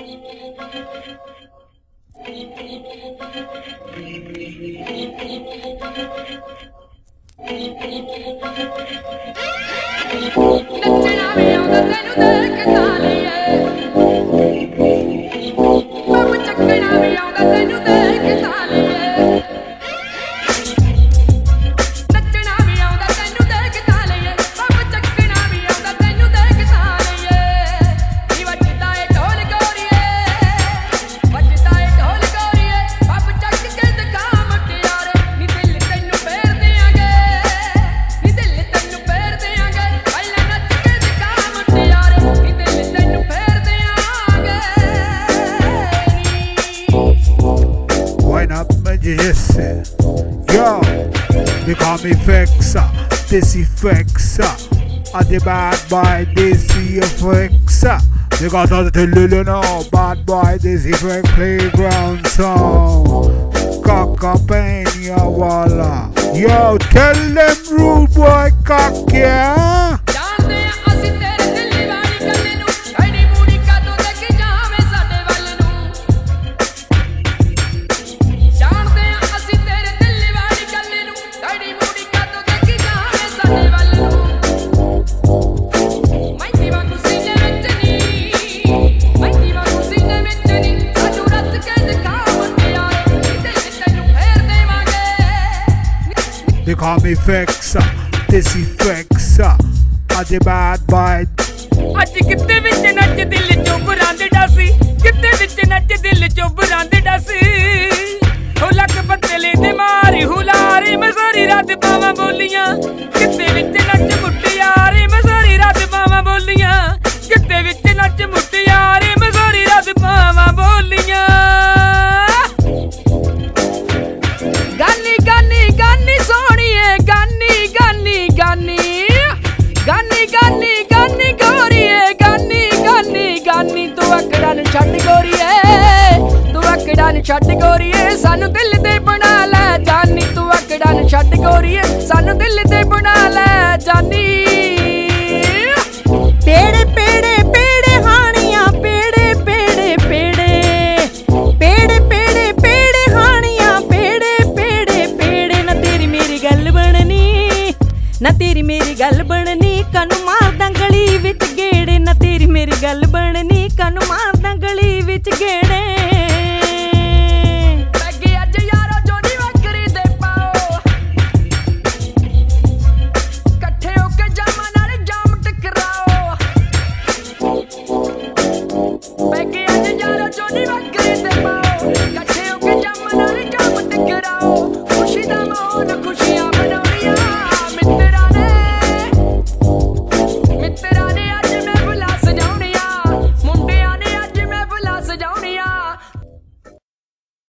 ਨੱਚਣਾ ਵੀ ਆਉਂਦਾ ਤੈਨੂੰ ਦੇਖ ਤਾਲੀਏ ਬੱਬ ਚੱਕਣਾ ਵੀ ਆਉਂਦਾ ਤੈਨੂੰ ਦੇਖ ਤਾਲੀਏ ਨੱਚਣਾ ਵੀ ਆਉਂਦਾ ਤੈਨੂੰ ਦੇਖ ਤਾਲੀਏ ਬੱਬ ਚੱਕਣਾ ਵੀ ਆਉਂਦਾ ਤੈਨੂੰ ਦੇਖ ਤਾਲੀਏ ਨੀ ਵੱਜਦਾ ਏ ਢੋਲ ਗੋਰੀਏ ਵੱਜਦਾ ਏ ਢੋਲ ਗੋਰੀਏ ਬੱਬ ਚੱਕ ਕੇ ਦਿਖਾ ਮੁਟਿਆਰੇ ਨੀ ਦਿਲ ਤੈਨੂੰ ਫੇਰ ਦਿਆਂਗੇ ਨੀ ਦਿਲ ਤੈਨੂੰ ਫੇਰ ਦਿਆਂਗੇ ਪਹਿਲਾਂ ਨੱਚ ਕੇ ਦਿਖਾ ਮੁਟਿਆਰੇ ਨੀ ਦਿਲ ਤੈਨੂੰ ਫੇਰ ਦਿਆਂਗੇ Wine up, yes. Yo, they call me Fexa, this Fexa. I'm the bad boy, this Fexa. They got all the little know, bad boy, this Fexa playground song. Cockapania walla. Yo, tell them rude boy cock, yeah. ਜਾਣਦੇ ਆ ਅਸੀਂ ਤੇਰੇ ਦਿੱਲੀ ਵਾਲੀ ਗੱਲ ਨੂੰ ਐਡੀ ਮੂੜੀ ਕਾਤੋਂ ਦੇਖ ਜਾਵੇਂ ਸਾਡੇ ਵੱਲ ਨੂੰ ਜਾਣਦੇ ਆ ਅਸੀਂ ਤੇਰੇ ਦਿੱਲੀ ਵਾਲੀ ਗੱਲ ਨੂੰ ਐਡੀ ਮੂੜੀ ਕਾਤੋਂ ਦੇਖ ਜਾਵੇਂ ਸਾਡੇ ਵੱਲ ਨੂੰ ਮਹਿੰਦੀ ਵਾਂਗੂ ਸੀਨੇ ਵਿੱਚ ਨੀ ਮਹਿੰਦੀ ਵਾਂਗੂ ਸੀਨੇ ਵਿੱਚ ਨੀ ਸਾਨੂੰ ਰੱਜ ਕੇ ਦਿਖਾ ਮੁਟਿਆਰੇ ਨੀ ਦਿਲ ਤੈਨੂੰ ਫੇਰ ਦੇਵਾਂਗੇ They call me Fexa, this Fexa. I'm the bad boy. ਅੱਜ ਕਿਤੇ ਵਿੱਚ ਨੱਚ ਦਿਲ ਚੋਂ ਬਰਾਂਦੜਾ ਸੀ ਕਿਤੇ ਵਿੱਚ ਨੱਚ ਦਿਲ ਚੋਂ ਬਰਾਂਦੜਾ ਸੀ ਹੋ ਲੱਕ ਪਤਲੇ ਦੇ ਮਾਰੀ ਹੁਲਾਰੀ ਮੈਂ ਸਾਰੀ ਰਾਤ ਪਾਵਾਂ ਬੋਲੀਆਂ ਕਿਤੇ ਵਿੱਚ ਨੱਚ ਮੁਟਿਆਰੀ ਮੈਂ ਸਾਰੀ ਰਾਤ ਪਾਵਾਂ ਬੋਲੀਆਂ ਕਿਤੇ ਵਿੱਚ ਨੱਚ ਮੁਟਿਆਰੀ ਮੈਂ ਸਾਰੀ ਰਾਤ ਪਾਵਾਂ ਬੋਲੀਆਂ ਗਾਨੀ ਗਾਨੀ ਗਾਨੀ ਸੋਹਣੀਏ ਗਾਨੀ ਗਾਨੀ ਗਾਨੀ ਗਾਨੀ ਗਾਨੀ ਗਾਨੀ ਗੋਰੀਏ ਗਾਨੀ ਗਾਨੀ ਗਾਨੀ ਤੂੰ ਅਕੜਾਂ ਨੂੰ ਛੱਡ ਗੋਰੀਏ ਤੂੰ ਅਕੜਾਂ ਨੂੰ ਛੱਡ ਗੋਰੀਏ ਸਾਨੂੰ ਦਿਲ ਦੇ ਬਣਾ ਲੈ ਜਾਨੀ ਤੂੰ ਅਕੜਾਂ ਨੂੰ ਛੱਡ ਗੋਰੀਏ ਸਾਨੂੰ ਦਿਲ ਦੇ ਬਣਾ ਲੈ ਜਾਨੀ